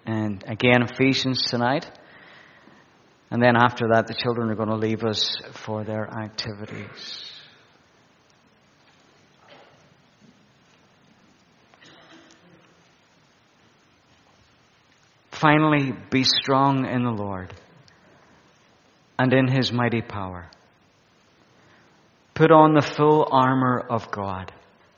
and again Ephesians tonight. And then after that, the children are going to leave us for their activities. Finally, be strong in the Lord and in His mighty power. Put on the full armor of God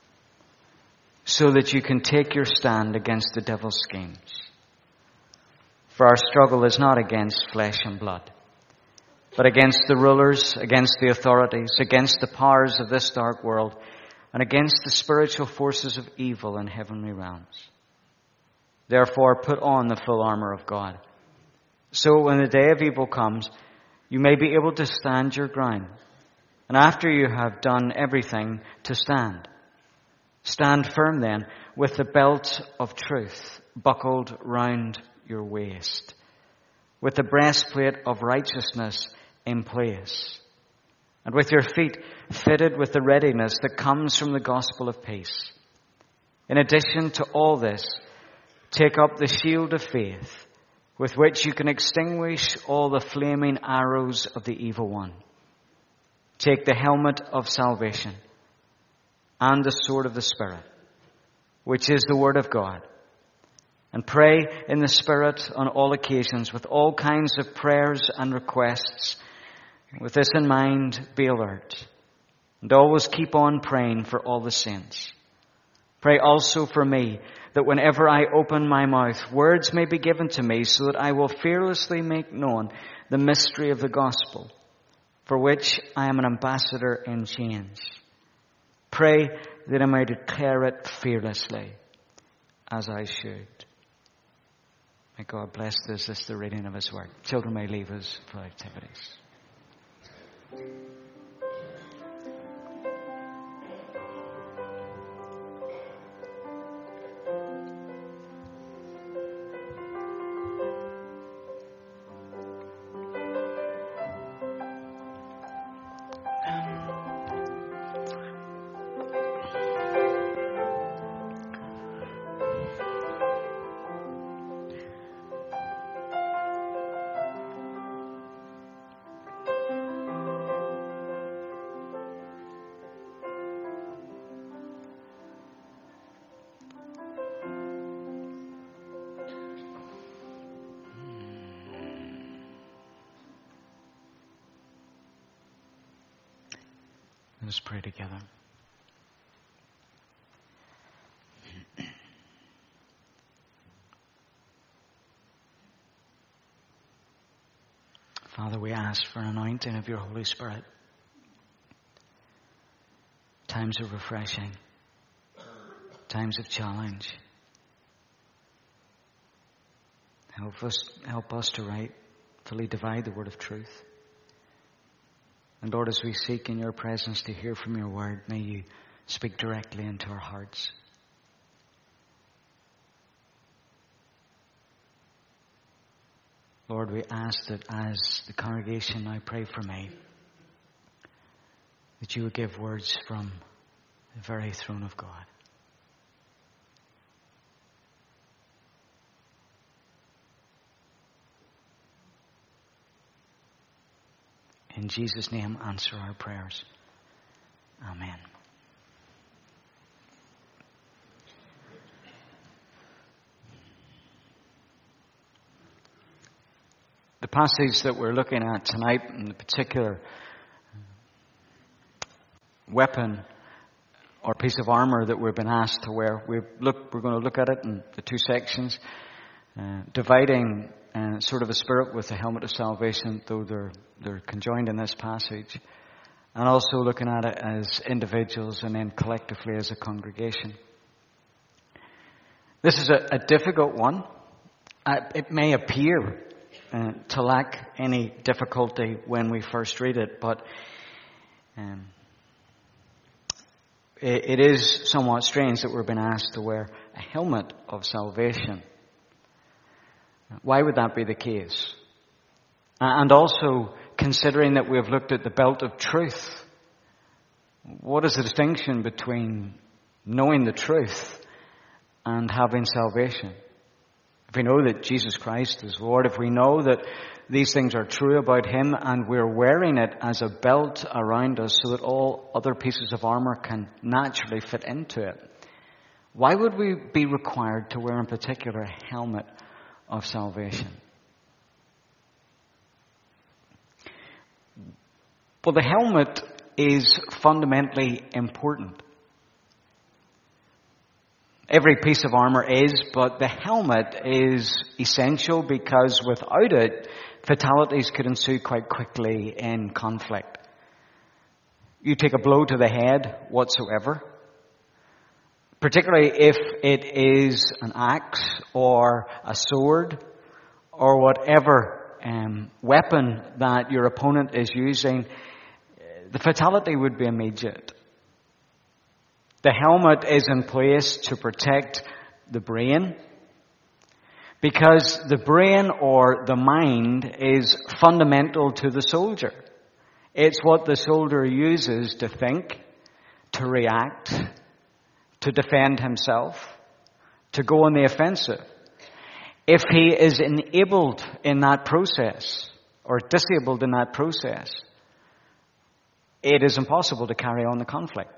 so that you can take your stand against the devil's schemes. For our struggle is not against flesh and blood, but against the rulers, against the authorities, against the powers of this dark world, and against the spiritual forces of evil in heavenly realms. Therefore, put on the full armor of God, so when the day of evil comes, you may be able to stand your ground. And after you have done everything, to stand. Stand firm then, with the belt of truth buckled round your waist, with the breastplate of righteousness in place, and with your feet fitted with the readiness that comes from the gospel of peace. In addition to all this, take up the shield of faith, with which you can extinguish all the flaming arrows of the evil one. Take the helmet of salvation and the sword of the Spirit, which is the Word of God. And pray in the Spirit on all occasions with all kinds of prayers and requests. With this in mind, be alert. And always keep on praying for all the saints. Pray also for me, that whenever I open my mouth, words may be given to me, so that I will fearlessly make known the mystery of the gospel, for which I am an ambassador in chains. Pray that I may declare it fearlessly, as I should. May God bless this as the reading of His word. Children may leave us for activities. Let us pray together. Father, we ask for an anointing of your Holy Spirit. Times of refreshing, times of challenge. Help us to rightfully divide the word of truth. And Lord, as we seek in your presence to hear from your word, may you speak directly into our hearts. Lord, we ask that as the congregation now pray for me, that you would give words from the very throne of God. In Jesus' name, answer our prayers. Amen. The passage that we're looking at tonight, in the particular weapon or piece of armor that we've been asked to wear, we're going to look at it in the two sections, dividing sort of a spirit with the helmet of salvation, though they're conjoined in this passage, and also looking at it as individuals and then collectively as a congregation. This is a difficult one. It may appear to lack any difficulty when we first read it, but it is somewhat strange that we're being asked to wear a helmet of salvation. Why would that be the case? And also, considering that we have looked at the belt of truth, what is the distinction between knowing the truth and having salvation? If we know that Jesus Christ is Lord, if we know that these things are true about Him and we're wearing it as a belt around us so that all other pieces of armor can naturally fit into it, why would we be required to wear in particular a helmet of salvation? Well, the helmet is fundamentally important. Every piece of armor is, but the helmet is essential because without it, fatalities could ensue quite quickly in conflict. You take a blow to the head whatsoever, particularly if it is an axe or a sword or whatever weapon that your opponent is using, the fatality would be immediate. The helmet is in place to protect the brain, because the brain or the mind is fundamental to the soldier. It's what the soldier uses to think, to react, to defend himself, to go on the offensive. If he is enabled in that process, or disabled in that process, it is impossible to carry on the conflict.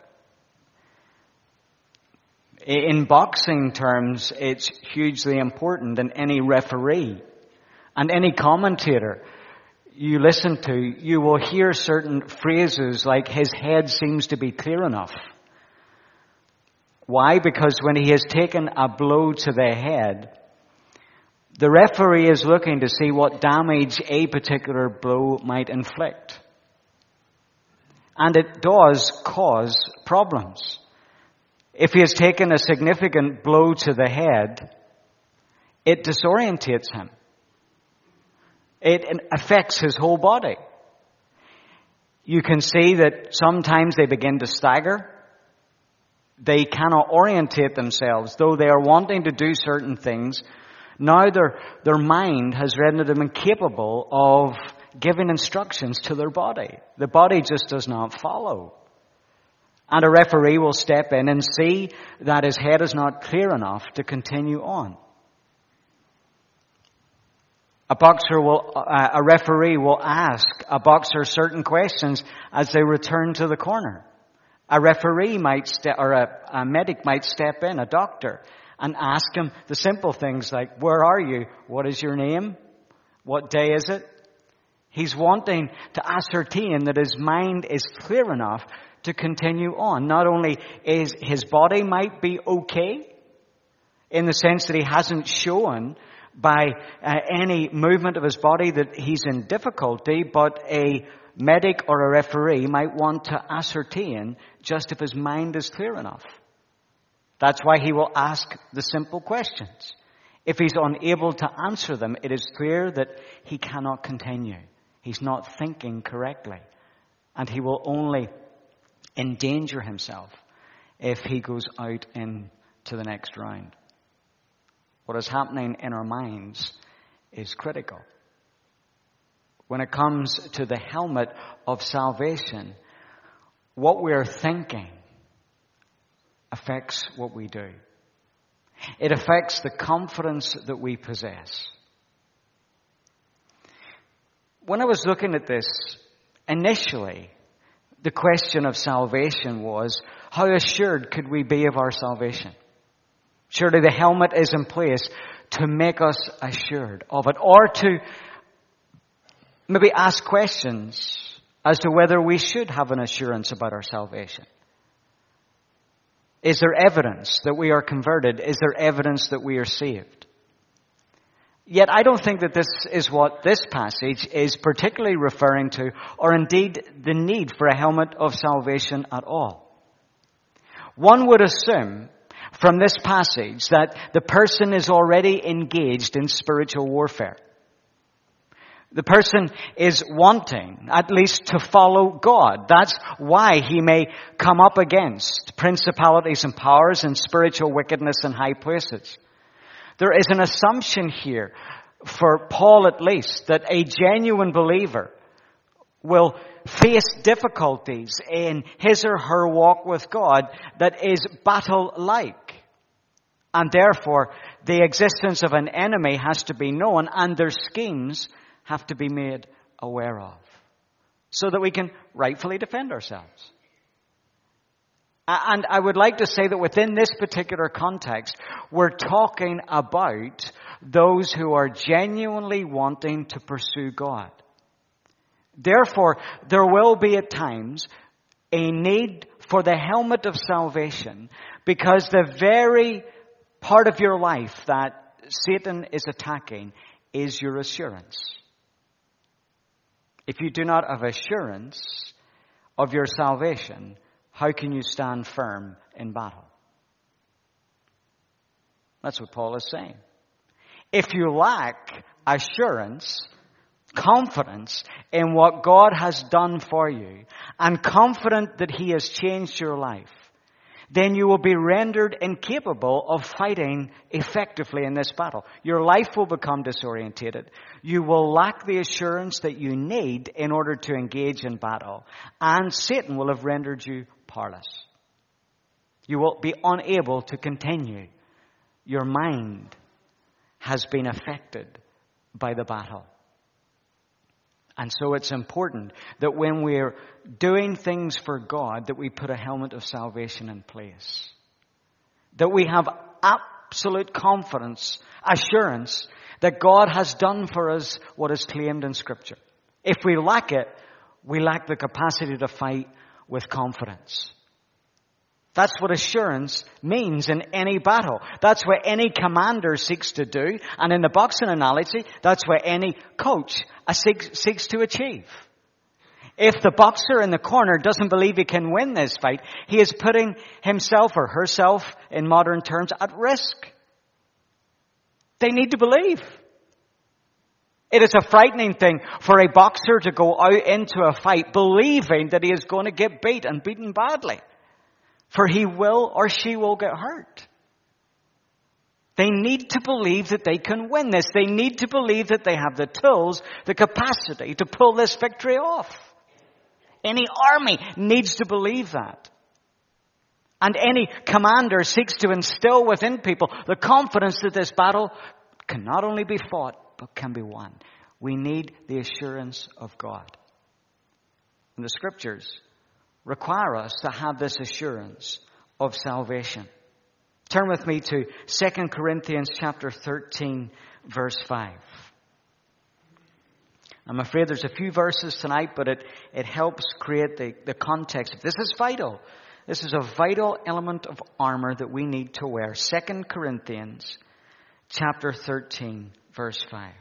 In boxing terms, it's hugely important, and any referee and any commentator you listen to, you will hear certain phrases like, his head seems to be clear enough. Why? Because when he has taken a blow to the head, the referee is looking to see what damage a particular blow might inflict. And it does cause problems. If he has taken a significant blow to the head, it disorientates him. It affects his whole body. You can see that sometimes they begin to stagger. They cannot orientate themselves, though they are wanting to do certain things. Now their mind has rendered them incapable of giving instructions to their body. The body just does not follow. And a referee will step in and see that his head is not clear enough to continue on. A referee will ask a boxer certain questions as they return to the corner. A referee a medic might step in, a doctor, and ask him the simple things like, where are you? What is your name? What day is it? He's wanting to ascertain that his mind is clear enough to continue on. Not only is his body might be okay, in the sense that he hasn't shown by any movement of his body that he's in difficulty, but a medic or a referee might want to ascertain just if his mind is clear enough. That's why he will ask the simple questions. If he's unable to answer them, it is clear that he cannot continue. He's not thinking correctly. And he will only endanger himself if he goes out into the next round. What is happening in our minds is critical. When it comes to the helmet of salvation, what we are thinking affects what we do. It affects the confidence that we possess. When I was looking at this, initially, the question of salvation was, how assured could we be of our salvation? Surely the helmet is in place to make us assured of it, or to maybe ask questions as to whether we should have an assurance about our salvation. Is there evidence that we are converted? Is there evidence that we are saved? Yet I don't think that this is what this passage is particularly referring to, or indeed the need for a helmet of salvation at all. One would assume from this passage that the person is already engaged in spiritual warfare. The person is wanting, at least, to follow God. That's why he may come up against principalities and powers and spiritual wickedness in high places. There is an assumption here, for Paul at least, that a genuine believer will face difficulties in his or her walk with God that is battle-like. And therefore, the existence of an enemy has to be known and their schemes have to be made aware of so that we can rightfully defend ourselves. And I would like to say that within this particular context, we're talking about those who are genuinely wanting to pursue God. Therefore, there will be at times a need for the helmet of salvation, because the very part of your life that Satan is attacking is your assurance. If you do not have assurance of your salvation, how can you stand firm in battle? That's what Paul is saying. If you lack assurance, confidence in what God has done for you, and confident that He has changed your life, then you will be rendered incapable of fighting effectively in this battle. Your life will become disorientated. You will lack the assurance that you need in order to engage in battle. And Satan will have rendered you powerless. You will be unable to continue. Your mind has been affected by the battle. And so it's important that when we're doing things for God, that we put a helmet of salvation in place. That we have absolute confidence, assurance, that God has done for us what is claimed in Scripture. If we lack it, we lack the capacity to fight with confidence. That's what assurance means in any battle. That's what any commander seeks to do. And in the boxing analogy, that's what any coach seeks to achieve. If the boxer in the corner doesn't believe he can win this fight, he is putting himself or herself, in modern terms, at risk. They need to believe. It is a frightening thing for a boxer to go out into a fight believing that he is going to get beat and beaten badly. For he will or she will get hurt. They need to believe that they can win this. They need to believe that they have the tools, the capacity to pull this victory off. Any army needs to believe that. And any commander seeks to instill within people the confidence that this battle can not only be fought, but can be won. We need the assurance of God. And the Scriptures require us to have this assurance of salvation. Turn with me to 2 Corinthians chapter 13, verse 5. I'm afraid there's a few verses tonight, but it helps create the context. This is vital. This is a vital element of armor that we need to wear. 2 Corinthians chapter 13, verse 5.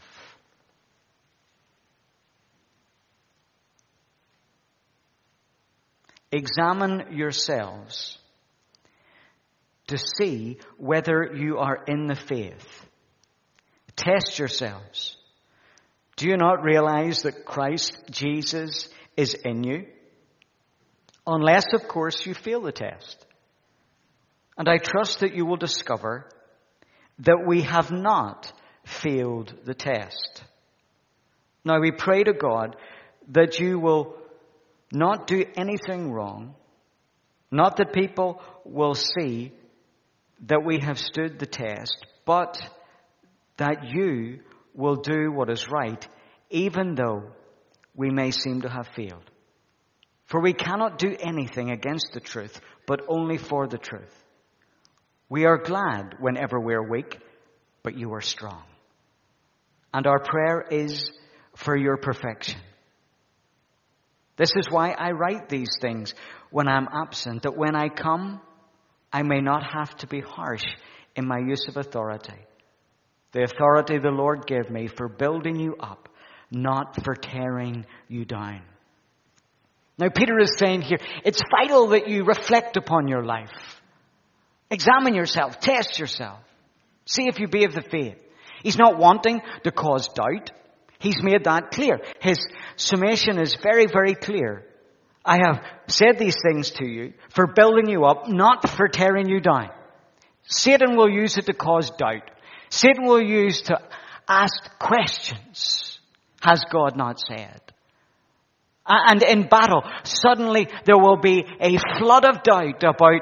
Examine yourselves to see whether you are in the faith. Test yourselves. Do you not realize that Christ Jesus is in you? Unless, of course, you fail the test. And I trust that you will discover that we have not failed the test. Now we pray to God that you will not do anything wrong, not that people will see that we have stood the test, but that you will do what is right, even though we may seem to have failed. For we cannot do anything against the truth, but only for the truth. We are glad whenever we are weak, but you are strong. And our prayer is for your perfection. This is why I write these things when I'm absent, that when I come, I may not have to be harsh in my use of authority. The authority the Lord gave me for building you up, not for tearing you down. Now Peter is saying here, it's vital that you reflect upon your life. Examine yourself, test yourself. See if you be of the faith. He's not wanting to cause doubt. He's made that clear. His summation is very, very clear. I have said these things to you for building you up, not for tearing you down. Satan will use it to cause doubt. Satan will use to ask questions. Has God not said? And in battle, suddenly there will be a flood of doubt about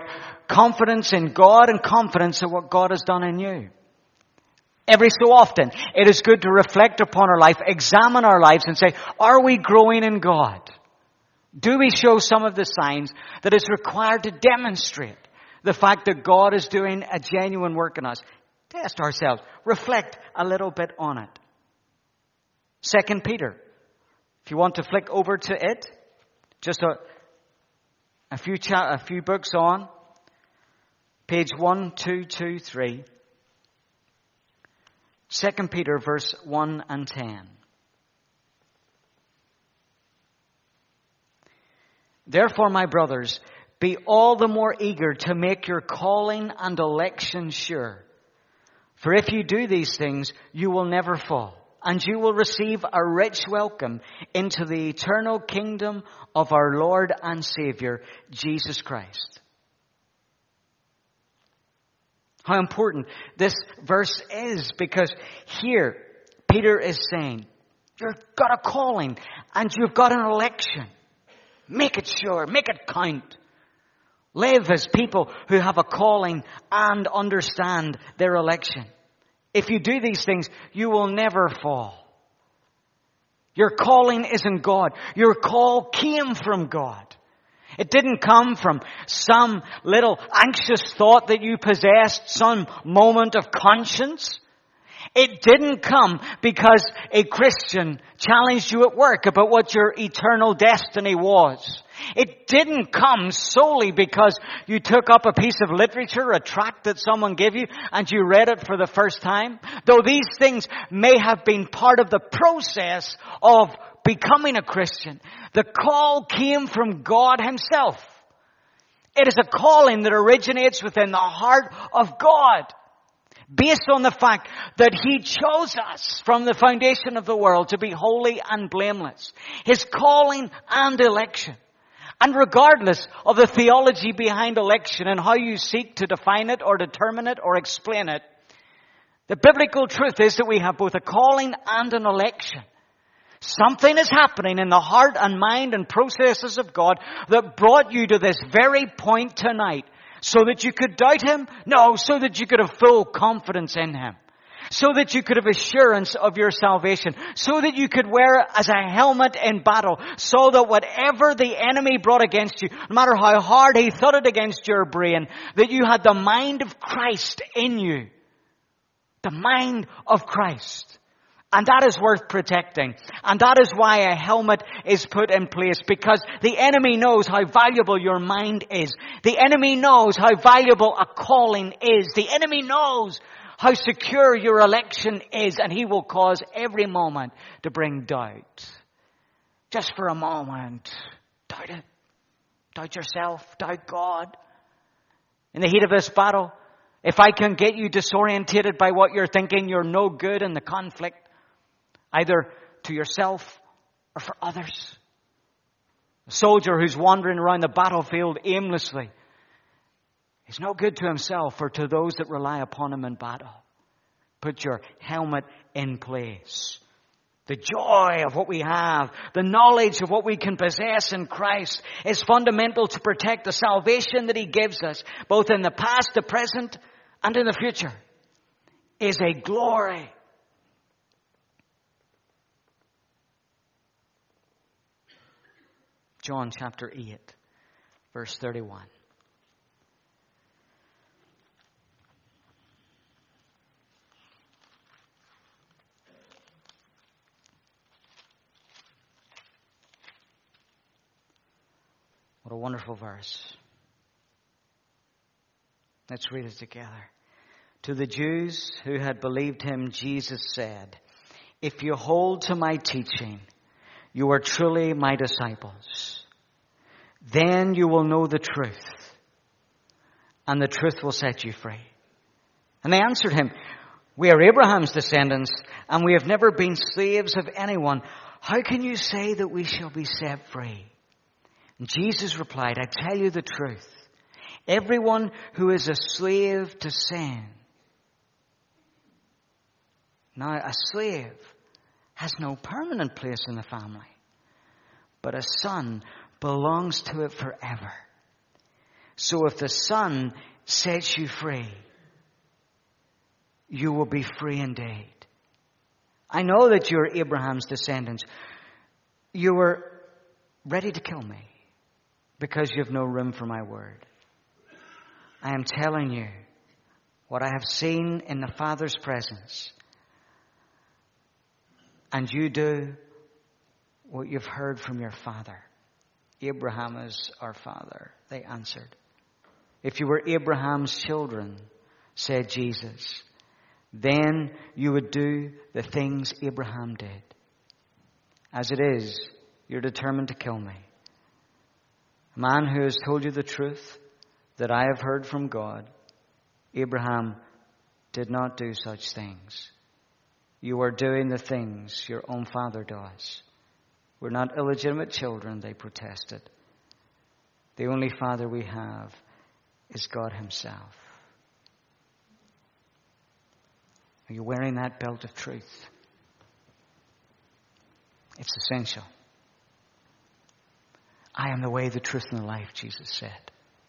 confidence in God and confidence in what God has done in you. Every so often, it is good to reflect upon our life, examine our lives and say, are we growing in God? Do we show some of the signs that is required to demonstrate the fact that God is doing a genuine work in us? Test ourselves. Reflect a little bit on it. 2 Peter. If you want to flick over to it, just a few books on, page 1, 2, 2, 3. 2 Peter verse 1 and 10. Therefore, my brothers, be all the more eager to make your calling and election sure. For if you do these things, you will never fall, and you will receive a rich welcome into the eternal kingdom of our Lord and Savior, Jesus Christ. How important this verse is, because here Peter is saying, you've got a calling and you've got an election. Make it sure, make it count. Live as people who have a calling and understand their election. If you do these things, you will never fall. Your calling isn't God. Your call came from God. It didn't come from some little anxious thought that you possessed, some moment of conscience. It didn't come because a Christian challenged you at work about what your eternal destiny was. It didn't come solely because you took up a piece of literature, a tract that someone gave you, and you read it for the first time. Though these things may have been part of the process of becoming a Christian, the call came from God Himself. It is a calling that originates within the heart of God, based on the fact that He chose us from the foundation of the world to be holy and blameless. His calling and election. And regardless of the theology behind election and how you seek to define it or determine it or explain it, the biblical truth is that we have both a calling and an election. Something is happening in the heart and mind and processes of God that brought you to this very point tonight. So that you could doubt Him? No, so that you could have full confidence in Him. So that you could have assurance of your salvation. So that you could wear it as a helmet in battle. So that whatever the enemy brought against you, no matter how hard he thudded against your brain, that you had the mind of Christ in you. The mind of Christ. And that is worth protecting. And that is why a helmet is put in place. Because the enemy knows how valuable your mind is. The enemy knows how valuable a calling is. The enemy knows how secure your election is. And he will cause every moment to bring doubt. Just for a moment. Doubt it. Doubt yourself. Doubt God. In the heat of this battle, if I can get you disorientated by what you're thinking, you're no good in the conflict. Either to yourself or for others. A soldier who's wandering around the battlefield aimlessly is no good to himself or to those that rely upon him in battle. Put your helmet in place. The joy of what we have, the knowledge of what we can possess in Christ is fundamental to protect the salvation that He gives us, both in the past, the present, and in the future. Is a glory. John chapter 8, verse 31. What a wonderful verse. Let's read it together. To the Jews who had believed Him, Jesus said, "If you hold to my teaching, you are truly my disciples. Then you will know the truth, and the truth will set you free." And they answered Him, "We are Abraham's descendants, and we have never been slaves of anyone. How can you say that we shall be set free?" And Jesus replied, "I tell you the truth. Everyone who is a slave to sin." Now, a slave has no permanent place in the family, but a son belongs to it forever. So if the Son sets you free, you will be free indeed. I know that you're Abraham's descendants. You were ready to kill me because you have no room for my word. I am telling you what I have seen in the Father's presence. And you do what you've heard from your father. Abraham is our father, they answered. If you were Abraham's children, said Jesus, then you would do the things Abraham did. As it is, you're determined to kill me. A man who has told you the truth that I have heard from God. Abraham did not do such things. You are doing the things your own father does. We're not illegitimate children, they protested. The only father we have is God himself. Are you wearing that belt of truth? It's essential. I am the way, the truth, and the life, Jesus said.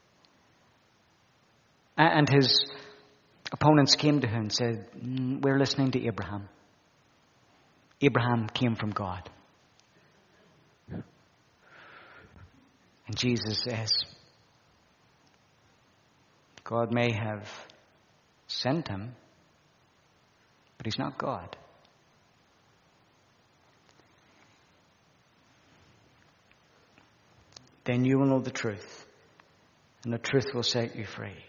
And his opponents came to him and said, we're listening to Abraham. Abraham came from God. And Jesus says, God may have sent him, but he's not God. Then you will know the truth, and the truth will set you free.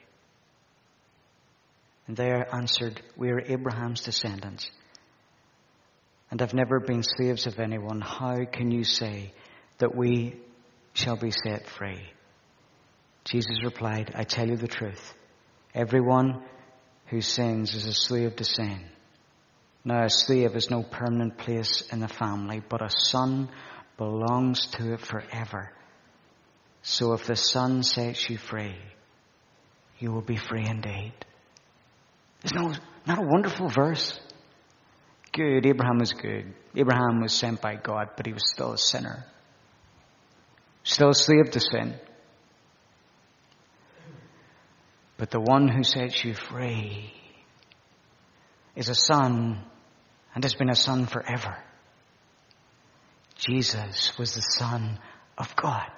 And they answered, we are Abraham's descendants, and have never been slaves of anyone. How can you say that we shall be set free? Jesus replied, I tell you the truth. Everyone who sins is a slave to sin. Now a slave has no permanent place in the family, but a son belongs to it forever. So if the Son sets you free, you will be free indeed. Isn't that a wonderful verse? Good. Abraham was good. Abraham was sent by God, but he was still a sinner. Still a slave to sin. But the one who sets you free is a son and has been a son forever. Jesus was the Son of God.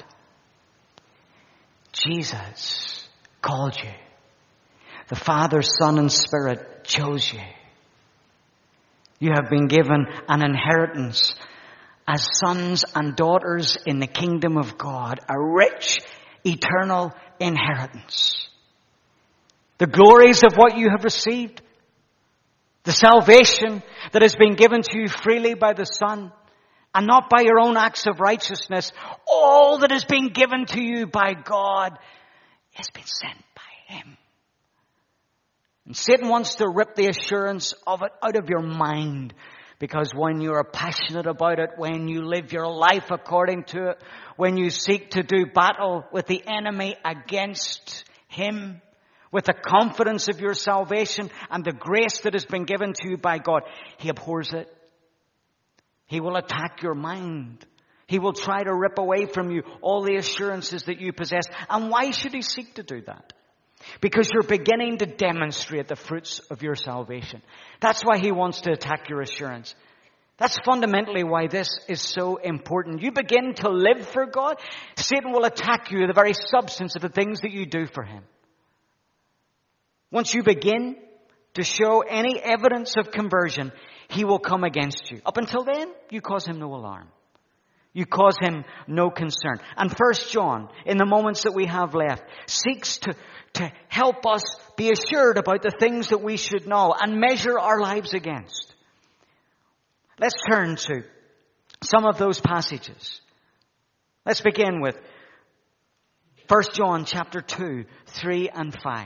Jesus called you. The Father, Son, and Spirit chose you. You have been given an inheritance as sons and daughters in the kingdom of God, a rich, eternal inheritance. The glories of what you have received, the salvation that has been given to you freely by the Son, and not by your own acts of righteousness, all that has been given to you by God has been sent by Him. And Satan wants to rip the assurance of it out of your mind, because when you are passionate about it, when you live your life according to it, when you seek to do battle with the enemy against him, with the confidence of your salvation and the grace that has been given to you by God, he abhors it. He will attack your mind. He will try to rip away from you all the assurances that you possess. And why should he seek to do that? Because you're beginning to demonstrate the fruits of your salvation. That's why he wants to attack your assurance. That's fundamentally why this is so important. You begin to live for God, Satan will attack you, the very substance of the things that you do for him. Once you begin to show any evidence of conversion, he will come against you. Up until then, you cause him no alarm. You cause him no concern. And 1 John, in the moments that we have left, seeks to help us be assured about the things that we should know and measure our lives against. Let's turn to some of those passages. Let's begin with 1 John chapter 2, 3 and 5.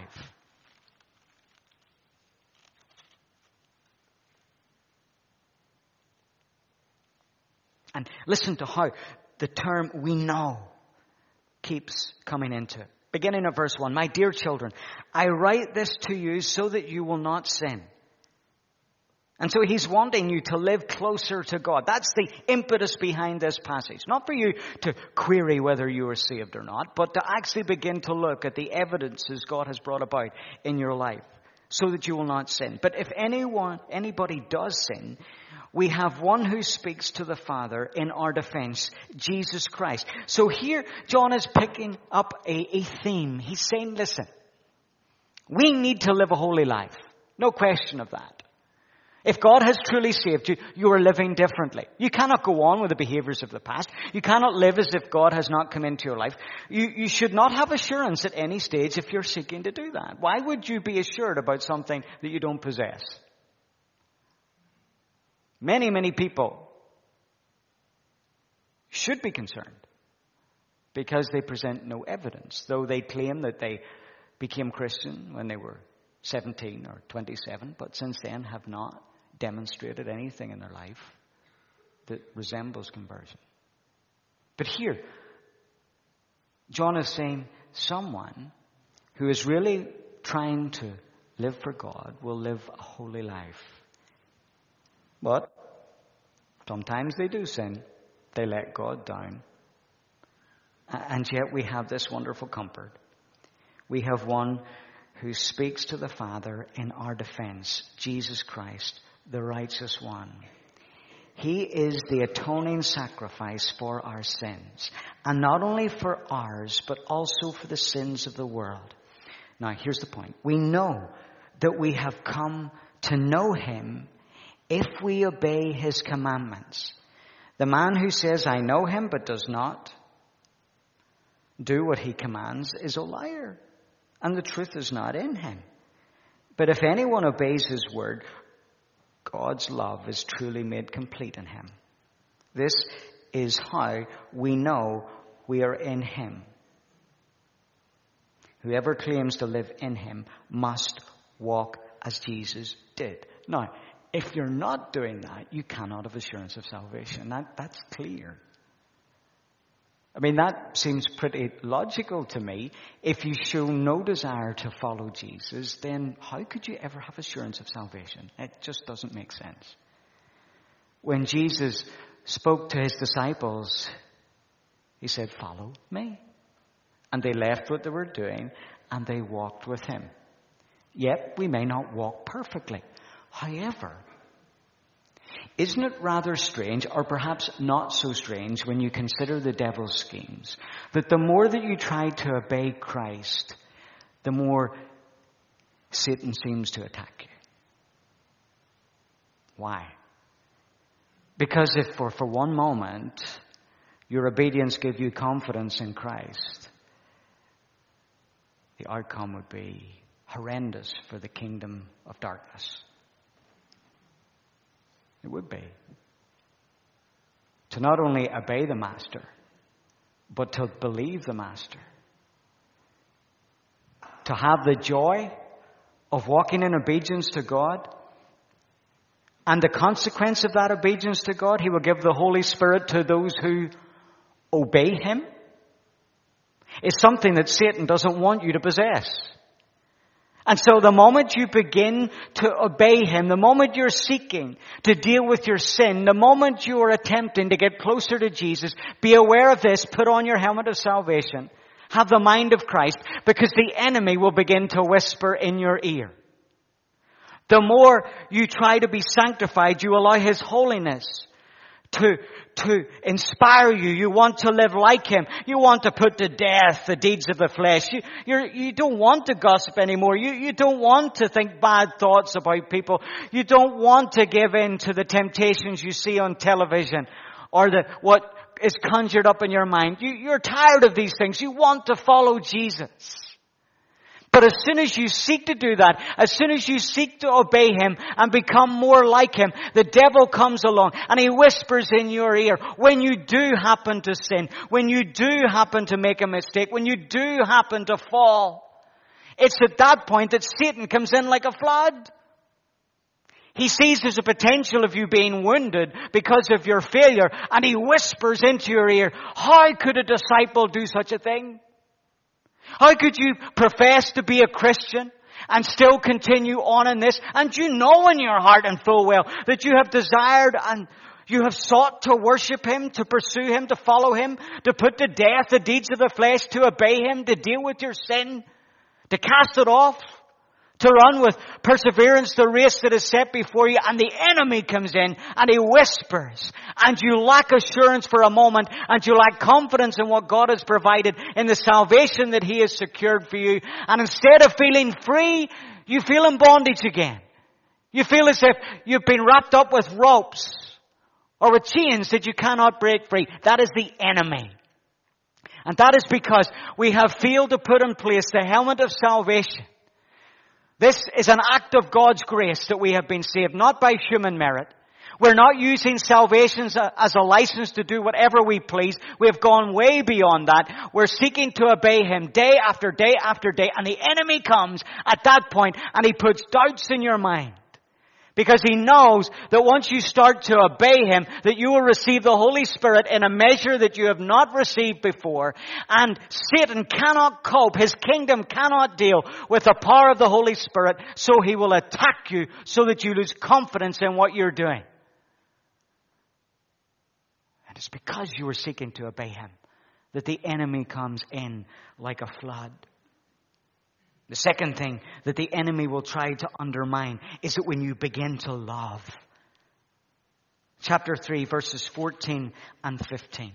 And listen to how the term "we know" keeps coming into it. Beginning at verse 1. My dear children, I write this to you so that you will not sin. And so he's wanting you to live closer to God. That's the impetus behind this passage. Not for you to query whether you are saved or not, but to actually begin to look at the evidences God has brought about in your life so that you will not sin. But if anybody does sin, we have one who speaks to the Father in our defense, Jesus Christ. So here, John is picking up a theme. He's saying, listen, we need to live a holy life. No question of that. If God has truly saved you, you are living differently. You cannot go on with the behaviors of the past. You cannot live as if God has not come into your life. You should not have assurance at any stage if you're seeking to do that. Why would you be assured about something that you don't possess? Many, many people should be concerned because they present no evidence, though they claim that they became Christian when they were 17 or 27, but since then have not demonstrated anything in their life that resembles conversion. But here, John is saying someone who is really trying to live for God will live a holy life. But sometimes they do sin. They let God down. And yet we have this wonderful comfort. We have one who speaks to the Father in our defense, Jesus Christ, the righteous one. He is the atoning sacrifice for our sins. And not only for ours, but also for the sins of the world. Now, here's the point. We know that we have come to know him if we obey his commandments. The man who says, I know him, but does not do what he commands is a liar, and the truth is not in him. But if anyone obeys his word, God's love is truly made complete in him. This is how we know we are in him. Whoever claims to live in him must walk as Jesus did. Now, if you're not doing that, you cannot have assurance of salvation. That's clear. I mean, that seems pretty logical to me. If you show no desire to follow Jesus, then how could you ever have assurance of salvation? It just doesn't make sense. When Jesus spoke to his disciples, he said, follow me. And they left what they were doing and they walked with him. Yet we may not walk perfectly. However, isn't it rather strange, or perhaps not so strange, when you consider the devil's schemes, that the more that you try to obey Christ, the more Satan seems to attack you? Why? Because if for one moment your obedience gives you confidence in Christ, the outcome would be horrendous for the kingdom of darkness. It would be. To not only obey the Master, but to believe the Master. To have the joy of walking in obedience to God. And the consequence of that obedience to God, he will give the Holy Spirit to those who obey him. It's something that Satan doesn't want you to possess. And so the moment you begin to obey him, the moment you're seeking to deal with your sin, the moment you are attempting to get closer to Jesus, be aware of this, put on your helmet of salvation, have the mind of Christ, because the enemy will begin to whisper in your ear. The more you try to be sanctified, you allow his holiness to inspire you. You want to live like him. You want to put to death the deeds of the flesh. You don't want to gossip anymore. You don't want to think bad thoughts about people. You don't want to give in to the temptations you see on television or what is conjured up in your mind. You're tired of these things. You want to follow Jesus. But as soon as you seek to do that, as soon as you seek to obey him and become more like him, the devil comes along and he whispers in your ear, when you do happen to sin, when you do happen to make a mistake, when you do happen to fall, it's at that point that Satan comes in like a flood. He sees there's a potential of you being wounded because of your failure, and he whispers into your ear, how could a disciple do such a thing? How could you profess to be a Christian and still continue on in this. And you know in your heart and full well that you have desired and you have sought to worship Him, to pursue Him, to follow Him, to put to death the deeds of the flesh, to obey Him, to deal with your sin, to cast it off, to run with perseverance the race that is set before you. And the enemy comes in and he whispers, and you lack assurance for a moment, and you lack confidence in what God has provided, in the salvation that He has secured for you. And instead of feeling free, you feel in bondage again. You feel as if you've been wrapped up with ropes or with chains that you cannot break free. That is the enemy. And that is because we have failed to put in place the helmet of salvation. This is an act of God's grace that we have been saved, not by human merit. We're not using salvation as a license to do whatever we please. We have gone way beyond that. We're seeking to obey Him day after day after day. And the enemy comes at that point and he puts doubts in your mind. Because he knows that once you start to obey Him, that you will receive the Holy Spirit in a measure that you have not received before. And Satan cannot cope. His kingdom cannot deal with the power of the Holy Spirit. So he will attack you so that you lose confidence in what you're doing. And it's because you were seeking to obey Him that the enemy comes in like a flood. The second thing that the enemy will try to undermine is that when you begin to love. Chapter 3, verses 14 and 15.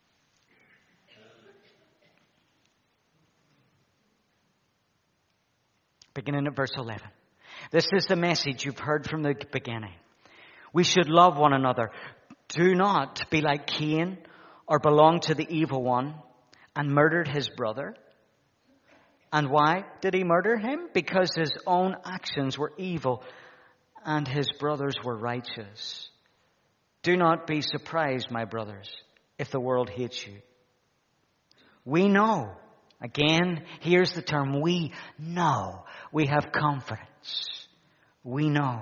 Beginning at verse 11. This is the message you've heard from the beginning. We should love one another. Do not be like Cain or belong to the evil one and murdered his brother. And why did he murder him? Because his own actions were evil and his brothers were righteous. Do not be surprised, my brothers, if the world hates you. We know. Again, here's the term, we know. We have confidence. We know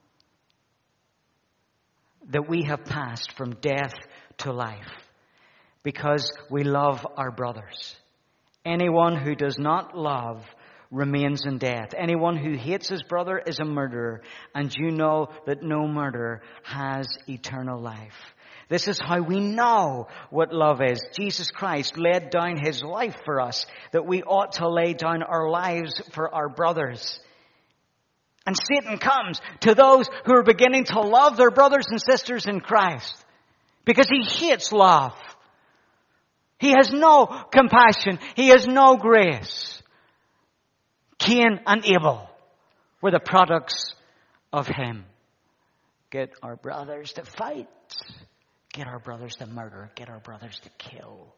that we have passed from death to life because we love our brothers. Anyone who does not love remains in death. Anyone who hates his brother is a murderer, and you know that no murderer has eternal life. This is how we know what love is. Jesus Christ laid down His life for us, that we ought to lay down our lives for our brothers. And Satan comes to those who are beginning to love their brothers and sisters in Christ because he hates love. He has no compassion. He has no grace. Cain and Abel were the products of him. Get our brothers to fight. Get our brothers to murder. Get our brothers to kill.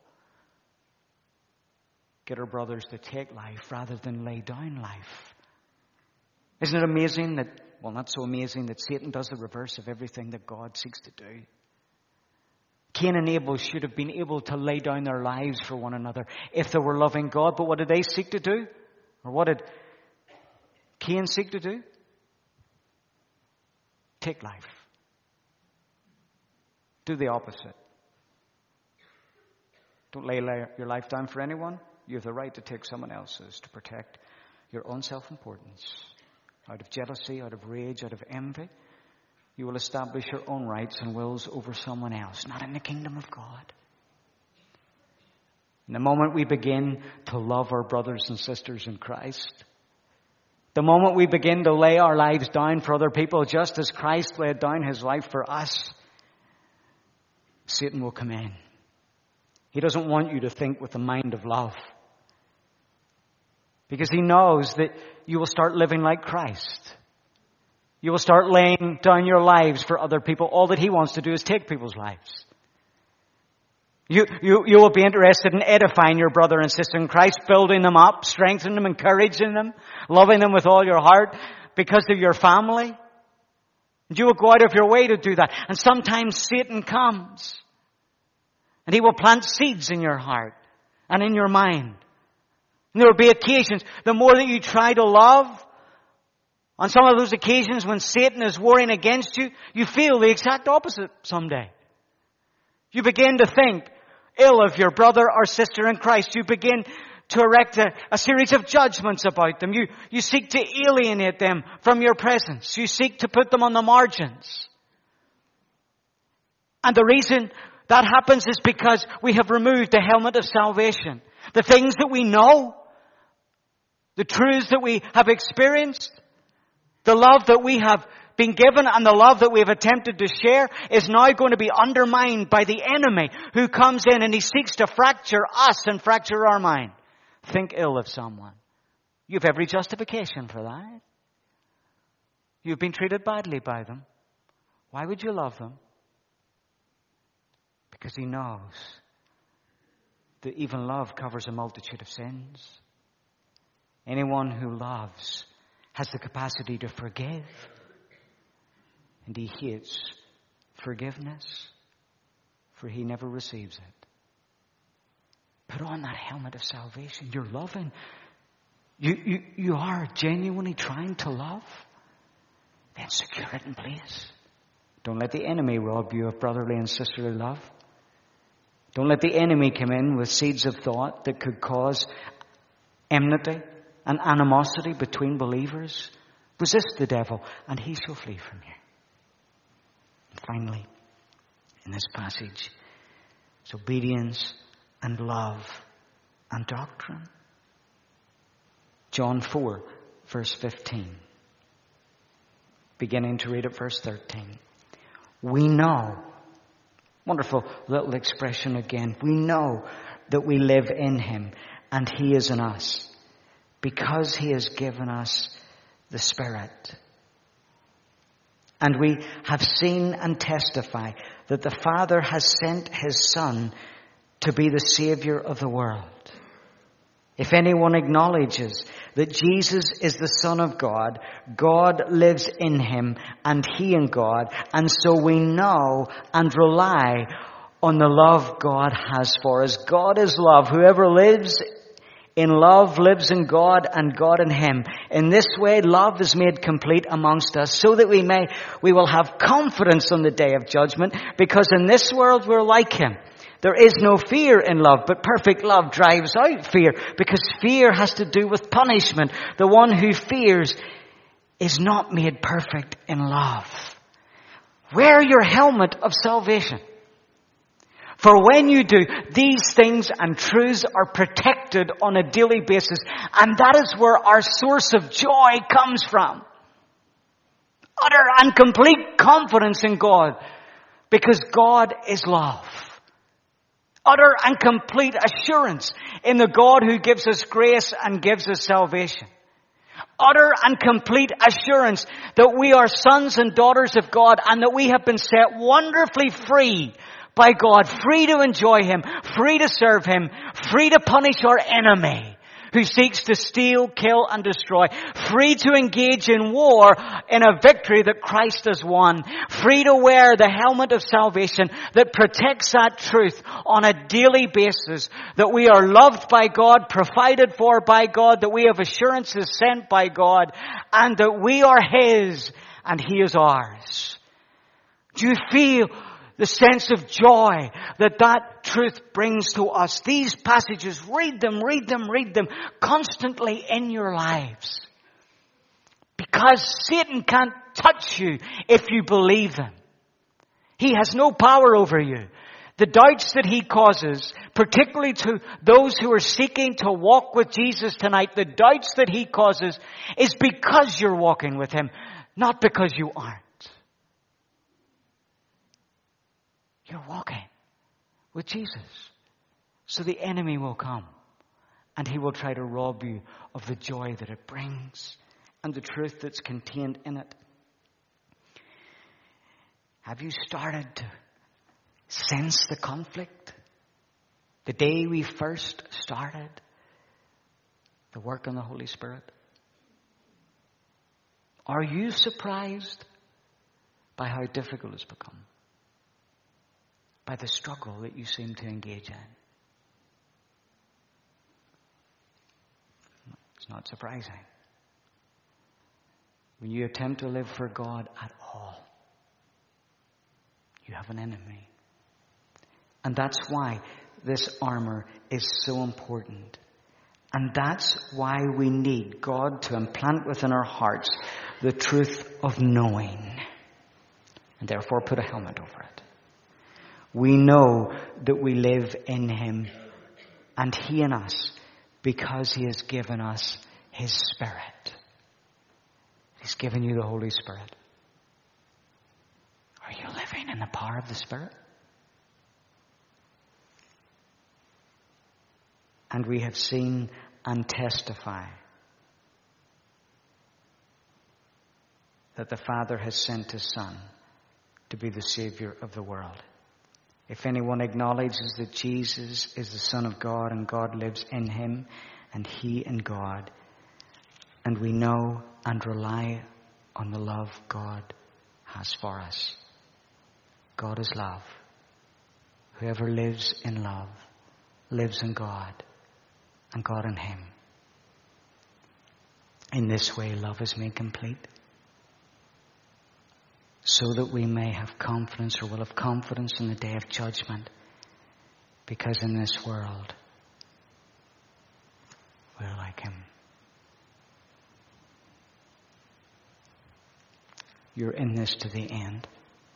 Get our brothers to take life rather than lay down life. Isn't it amazing that, well, not so amazing that Satan does the reverse of everything that God seeks to do? Cain and Abel should have been able to lay down their lives for one another if they were loving God. But what did they seek to do? Or what did Cain seek to do? Take life. Do the opposite. Don't lay your life down for anyone. You have the right to take someone else's to protect your own self-importance. Out of jealousy, out of rage, out of envy, you will establish your own rights and wills over someone else, not in the kingdom of God. In the moment we begin to love our brothers and sisters in Christ, the moment we begin to lay our lives down for other people, just as Christ laid down His life for us, Satan will come in. He doesn't want you to think with the mind of love, because he knows that you will start living like Christ. You will start laying down your lives for other people. All that he wants to do is take people's lives. You will be interested in edifying your brother and sister in Christ, building them up, strengthening them, encouraging them, loving them with all your heart because they're your family. And you will go out of your way to do that. And sometimes Satan comes and he will plant seeds in your heart and in your mind. And there will be occasions, the more that you try to love, on some of those occasions when Satan is warring against you, you feel the exact opposite someday. You begin to think ill of your brother or sister in Christ. You begin to erect a series of judgments about them. You seek to alienate them from your presence. You seek to put them on the margins. And the reason that happens is because we have removed the helmet of salvation. The things that we know, the truths that we have experienced, the love that we have been given and the love that we have attempted to share is now going to be undermined by the enemy who comes in and he seeks to fracture us and fracture our mind. Think ill of someone. You have every justification for that. You've been treated badly by them. Why would you love them? Because he knows that even love covers a multitude of sins. Anyone who loves has the capacity to forgive. And he hates forgiveness, for he never receives it. Put on that helmet of salvation. You're loving. You are genuinely trying to love. Then secure it in place. Don't let the enemy rob you of brotherly and sisterly love. Don't let the enemy come in with seeds of thought that could cause enmity and animosity between believers. Resist the devil, and he shall flee from you. And finally, in this passage, it's obedience and love and doctrine. John 4, verse 15. Beginning to read at verse 13. We know, wonderful little expression again, we know that we live in him and he is in us because he has given us the Spirit. And we have seen and testify that the Father has sent his Son to be the Savior of the world. If anyone acknowledges that Jesus is the Son of God, God lives in him and he in God. And so we know and rely on the love God has for us. God is love. Whoever lives in love lives in God and God in him. In this way, love is made complete amongst us so that we will have confidence on the day of judgment, because in this world we're like him. There is no fear in love, but perfect love drives out fear, because fear has to do with punishment. The one who fears is not made perfect in love. Wear your helmet of salvation. For when you do, these things and truths are protected on a daily basis. And that is where our source of joy comes from. Utter and complete confidence in God, because God is love. Utter and complete assurance in the God who gives us grace and gives us salvation. Utter and complete assurance that we are sons and daughters of God and that we have been set wonderfully free by God, free to enjoy him, free to serve him, free to punish our enemy who seeks to steal, kill, and destroy, free to engage in war in a victory that Christ has won, free to wear the helmet of salvation that protects that truth on a daily basis, that we are loved by God, provided for by God, that we have assurances sent by God, and that we are his and he is ours. Do you feel the sense of joy that truth brings to us? These passages, read them constantly in your lives. Because Satan can't touch you if you believe them. He has no power over you. The doubts that he causes, particularly to those who are seeking to walk with Jesus tonight, the doubts that he causes is because you're walking with him, not because you aren't. You're walking with Jesus. So the enemy will come and he will try to rob you of the joy that it brings and the truth that's contained in it. Have you started to sense the conflict? The day we first started the work on the Holy Spirit? Are you surprised by how difficult it's become? By the struggle that you seem to engage in? It's not surprising. When you attempt to live for God at all, you have an enemy. And that's why this armor is so important. And that's why we need God to implant within our hearts the truth of knowing. And therefore put a helmet over it. We know that we live in Him and He in us because He has given us His Spirit. He's given you the Holy Spirit. Are you living in the power of the Spirit? And we have seen and testify that the Father has sent His Son to be the Savior of the world. If anyone acknowledges that Jesus is the Son of God and God lives in Him and He in God, and we know and rely on the love God has for us. God is love. Whoever lives in love lives in God and God in him. In this way, love is made complete, so that we may have confidence, or will have confidence in the day of judgment, because in this world we're like him. You're in this to the end.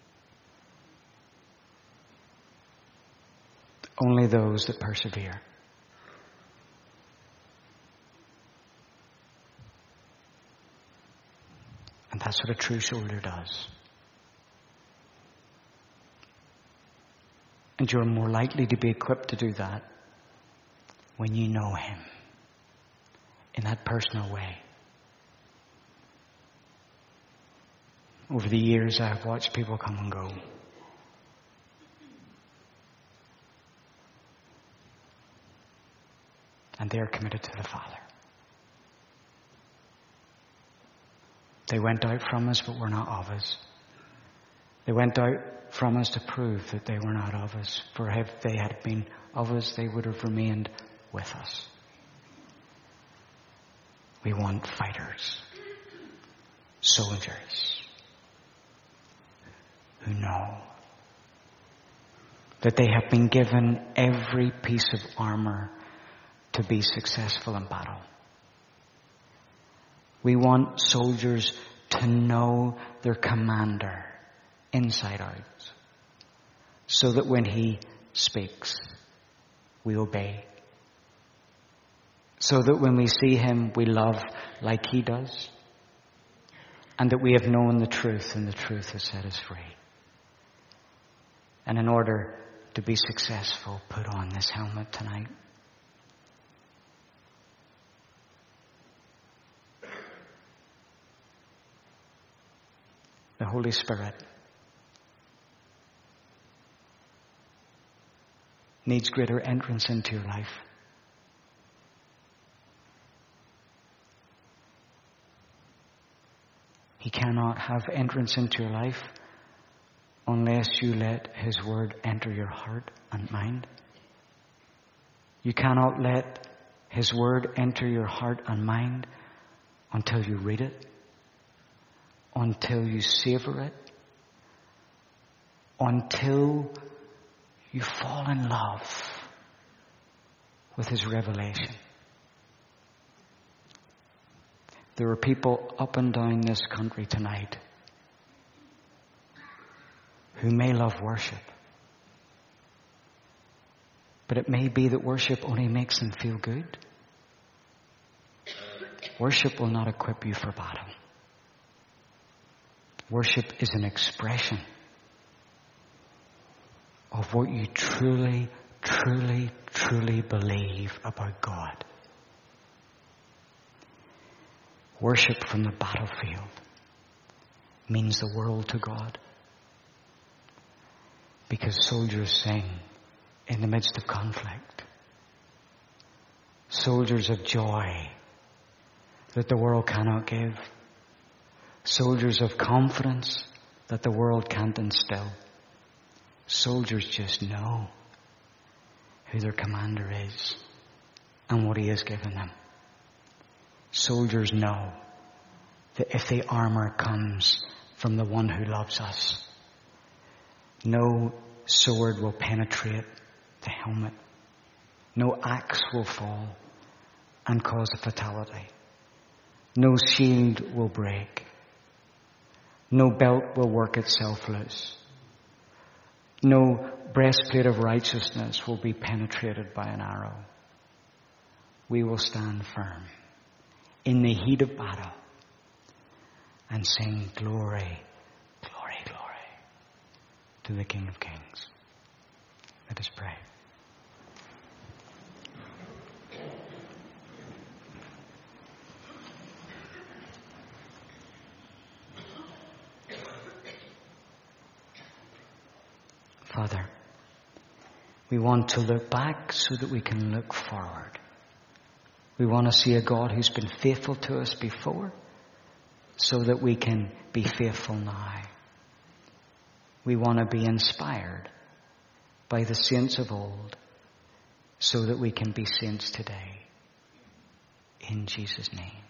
Only those that persevere. And that's what a true soldier does. And you're more likely to be equipped to do that when you know him in that personal way. Over the years, I've watched people come and go. And they're committed to the Father. They went out from us, but were not of us. They went out from us to prove that they were not of us. For if they had been of us, they would have remained with us. We want fighters, soldiers, who know that they have been given every piece of armor to be successful in battle. We want soldiers to know their commander inside out, so that when he speaks, we obey. So that when we see him, we love like he does, and that we have known the truth, and the truth has set us free. And in order to be successful, put on this helmet tonight. The Holy Spirit needs greater entrance into your life. He cannot have entrance into your life unless you let his word enter your heart and mind. You cannot let his word enter your heart and mind until you read it, until you savor it, until you fall in love with his revelation. There are people up and down this country tonight who may love worship, but it may be that worship only makes them feel good. Worship will not equip you for battle. Worship is an expression of what you truly, truly, truly believe about God. Worship from the battlefield means the world to God, because soldiers sing in the midst of conflict. Soldiers of joy that the world cannot give. Soldiers of confidence that the world can't instill. Soldiers just know who their commander is and what he has given them. Soldiers know that if the armor comes from the one who loves us, no sword will penetrate the helmet. No axe will fall, and cause a fatality. No shield will break. No belt will work itself loose. No breastplate of righteousness will be penetrated by an arrow. We will stand firm in the heat of battle and sing glory, glory, glory to the King of Kings. Let us pray. Father, we want to look back so that we can look forward. We want to see a God who's been faithful to us before so that we can be faithful now. We want to be inspired by the saints of old so that we can be saints today. In Jesus' name.